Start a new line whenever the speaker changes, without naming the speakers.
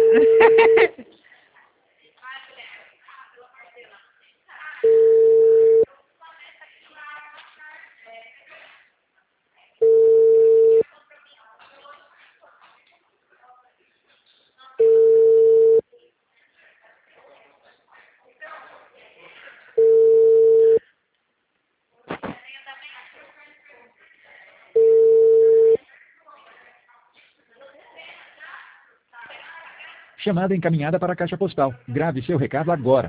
Chamada encaminhada para a caixa postal. Grave seu recado agora.